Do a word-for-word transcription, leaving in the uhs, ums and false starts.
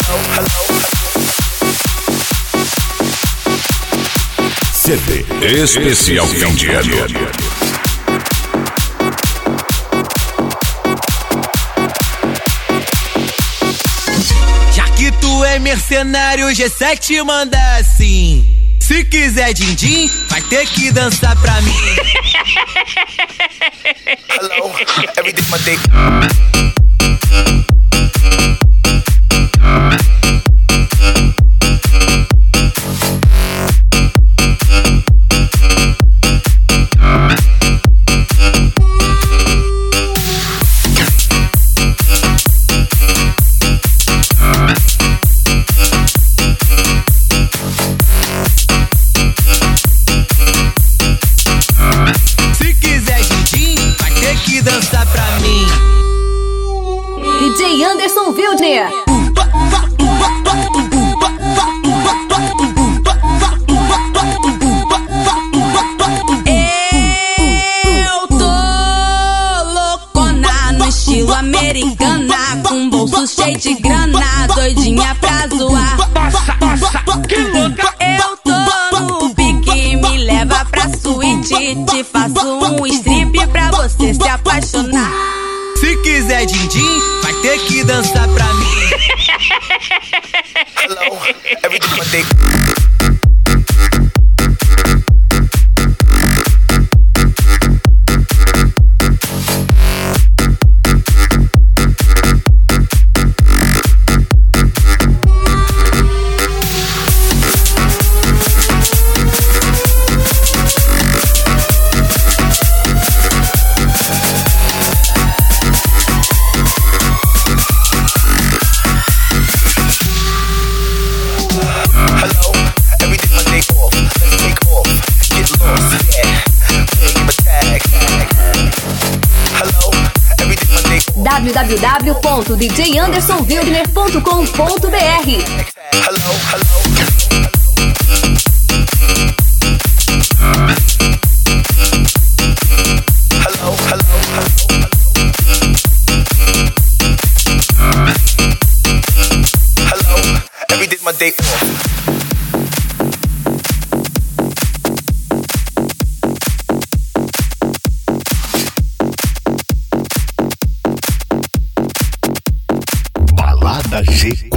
C D especial fim de ano. Já que tu é mercenário, G sete manda assim. Se quiser din-din, vai ter que dançar pra mim. Hello, every day my day. Dançar pra mim. D J Anderson Wildner. Eu tô loucona no estilo americana, com bolso cheio de grana, doidinha pra zoar. Eu tô no pique, me leva pra suíte, te faço um strip pra você se apaixonar. Se quiser din-din, vai ter que dançar pra mim. Hello, every day my day. w w w ponto d j anderson wildner ponto com ponto b r. Hello, hello. Hello, hello, hello. Hello, every day my day off. Balada G.